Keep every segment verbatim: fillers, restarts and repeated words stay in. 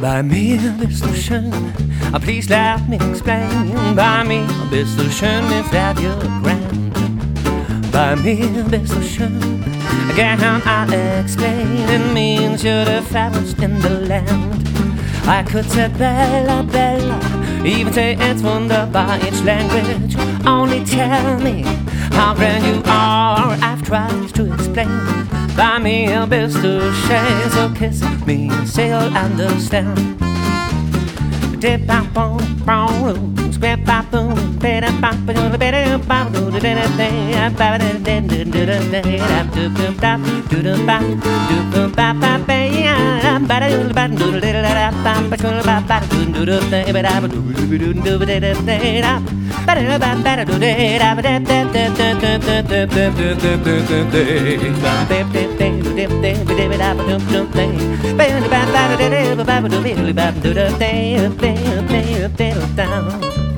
Bei mir bist du schön, please let me explain. Bei mir bist du schön, if that you're grand. Bei mir bist du schön, again I'll explain. It means you're the fairest in the land. I could say Bella, Bella, even say it's wunderbar, each language. Only tell me how grand you are, I've tried to explain. Bei mir bist du schön, so kiss me and say you'll understand. Dip bop boom boom, square bop boom, better bop boom, better bop boom, do da da da, bop da da da da da da, do boom bop, do da bop, do boom bop bop, yeah, bop da do bop, do da da da, bop da bop bop, do do da da, ba da do do do do da da da, ba da bop ba da do da da da da da da da da da da da da da da, bop dip dip dip dip dip dip da ba dum dum dip, ba da ba da da da ba ba do do bop do da da. Up there, up there, up down.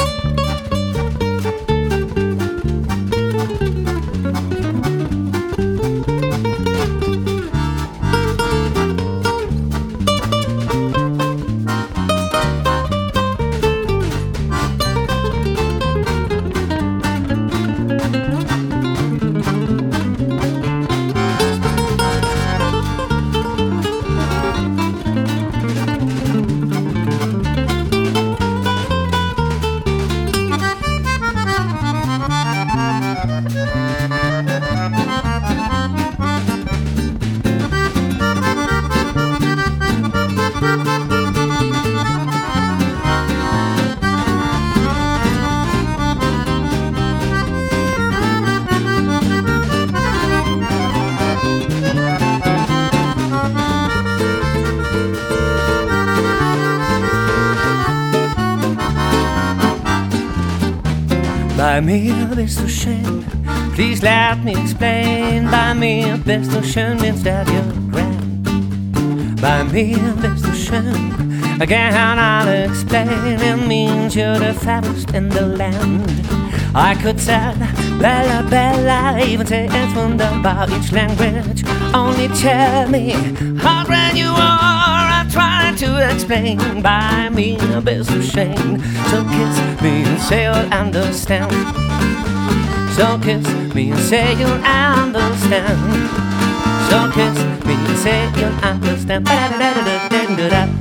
Bei mir bist du schön, please let me explain. Bei mir bist du schön, means that you're grand. Bei mir bist du schön, again I'll explain. It means you're the fairest in the land. I could say Bella, Bella, even say it's wunderbar, each language. Only tell me how grand you are, I try to explain. Bei mir bist du schön, so kiss me and say you'll understand. So kiss me and say you'll understand. So kiss me and say you'll understand.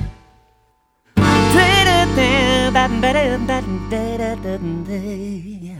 Ba-da-da-da-da-da-da-da.